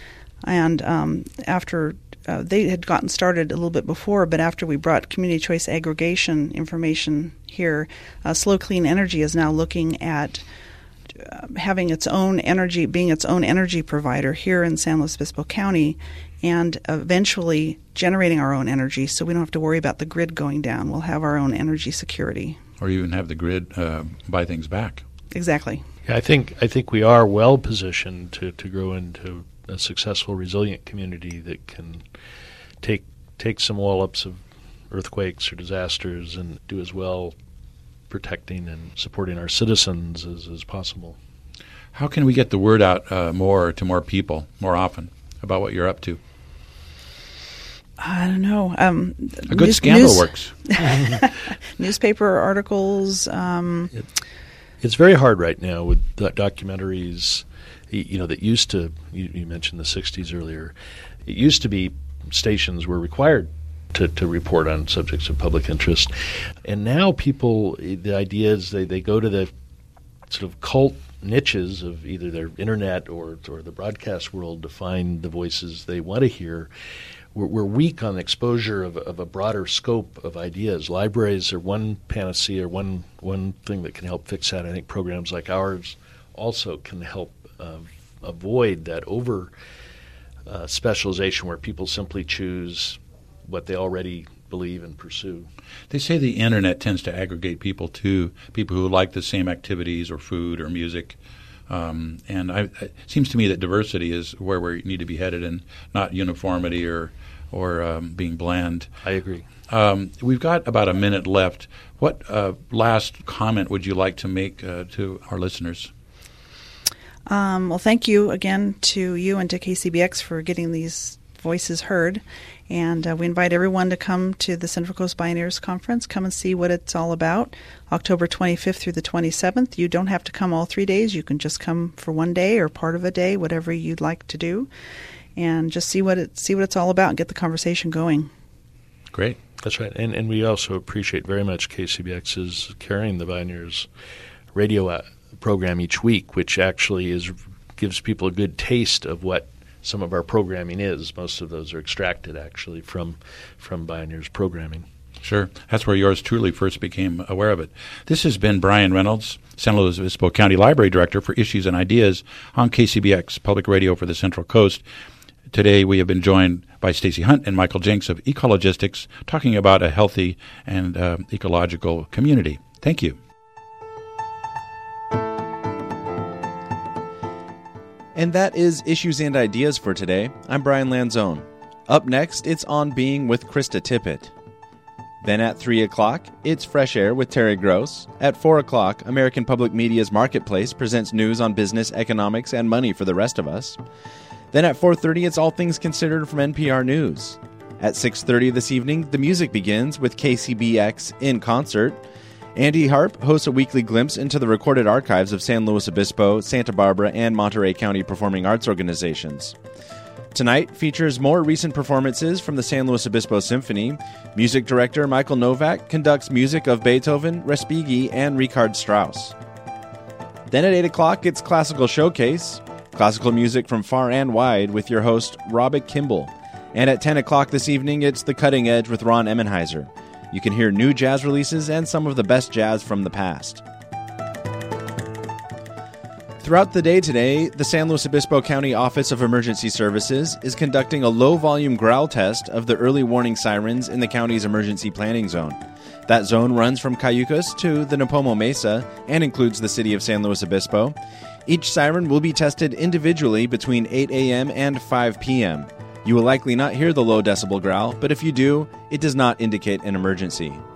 And um, after uh, they had gotten started a little bit before, but after we brought community choice aggregation information here, uh, Slow Clean Energy is now looking at uh, having its own energy, being its own energy provider here in San Luis Obispo County, and eventually generating our own energy, so we don't have to worry about the grid going down. We'll have our own energy security, or even have the grid uh, buy things back. Exactly. Yeah, I think I think we are well positioned to, to grow into a successful, resilient community that can take take some wall-ups of earthquakes or disasters and do as well protecting and supporting our citizens as, as possible. How can we get the word out uh, more to more people, more often, about what you're up to? I don't know. Um, a good news, scandal news, works. Newspaper articles. Um, it, it's very hard right now with the documentaries. You know, that used to, you, you mentioned the sixties earlier, it used to be stations were required to, to report on subjects of public interest. And now people, the idea is they, they go to the sort of cult niches of either their internet or, or the broadcast world to find the voices they want to hear. We're, we're weak on exposure of, of a broader scope of ideas. Libraries are one panacea, or one, one thing that can help fix that. I think programs like ours also can help Uh, avoid that over uh, specialization where people simply choose what they already believe and pursue. They say the internet tends to aggregate people too, people who like the same activities or food or music. Um, and I, it seems to me that diversity is where we need to be headed, and not uniformity or or um, being bland. I agree. Um, we've got about a minute left. What uh, last comment would you like to make uh, to our listeners? Um, well, thank you again to you and to K C B X for getting these voices heard. And uh, we invite everyone to come to the Central Coast Bioneers Conference. Come and see what it's all about. October twenty-fifth through the twenty-seventh. You don't have to come all three days. You can just come for one day or part of a day, whatever you'd like to do, and just see what it see what it's all about and get the conversation going. Great. That's right. And and we also appreciate very much K C B X's carrying the Bioneers radio uh, program each week, which actually is gives people a good taste of what some of our programming is. Most of those are extracted actually from from Bioneers programming. Sure. That's where yours truly first became aware of it. This has been Brian Reynolds, San Luis Obispo County Library Director for Issues and Ideas on K C B X, Public Radio for the Central Coast. Today we have been joined by Stacy Hunt and Michael Jenks of Ecologistics, talking about a healthy and uh, ecological community. Thank you. And that is Issues and Ideas for today. I'm Brian Lanzone. Up next, it's On Being with Krista Tippett. Then at three o'clock, it's Fresh Air with Terry Gross. At four o'clock, American Public Media's Marketplace presents news on business, economics, and money for the rest of us. Then at four thirty, it's All Things Considered from N P R News. At six thirty this evening, the music begins with K C B X in concert. Andy Harp hosts a weekly glimpse into the recorded archives of San Luis Obispo, Santa Barbara, and Monterey County performing arts organizations. Tonight features more recent performances from the San Luis Obispo Symphony. Music director Michael Novak conducts music of Beethoven, Respighi, and Richard Strauss. Then at eight o'clock, it's Classical Showcase, classical music from far and wide with your host, Robick Kimball. And at ten o'clock this evening, it's The Cutting Edge with Ron Emmenheiser. You can hear new jazz releases and some of the best jazz from the past. Throughout the day today, the San Luis Obispo County Office of Emergency Services is conducting a low-volume growl test of the early warning sirens in the county's emergency planning zone. That zone runs from Cayucos to the Napomo Mesa and includes the city of San Luis Obispo. Each siren will be tested individually between eight a.m. and five p.m. You will likely not hear the low decibel growl, but if you do, it does not indicate an emergency.